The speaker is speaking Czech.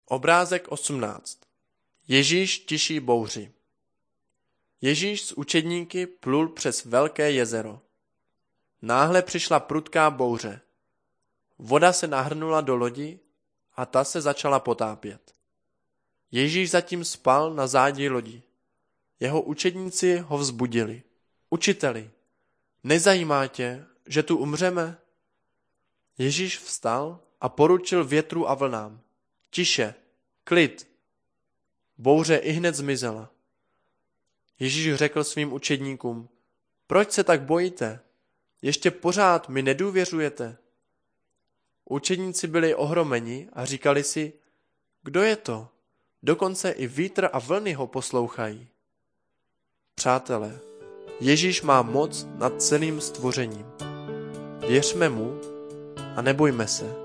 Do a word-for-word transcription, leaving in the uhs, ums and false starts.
Obrázek osmnáct. Ježíš tiší bouři. Ježíš s učedníky plul přes velké jezero. Náhle přišla prudká bouře. Voda se nahrnula do lodi a ta se začala potápět. Ježíš zatím spal na zádi lodi. Jeho učedníci ho vzbudili. Učiteli, nezajímá tě, že tu umřeme? Ježíš vstal a poručil větru a vlnám. Tiše, klid. Bouře ihned zmizela. Ježíš řekl svým učedníkům, proč se tak bojíte? Ještě pořád mi nedůvěřujete? Učedníci byli ohromeni a říkali si, kdo je to? Dokonce i vítr a vlny ho poslouchají. Přátelé, Ježíš má moc nad celým stvořením. Věřme mu a nebojme se.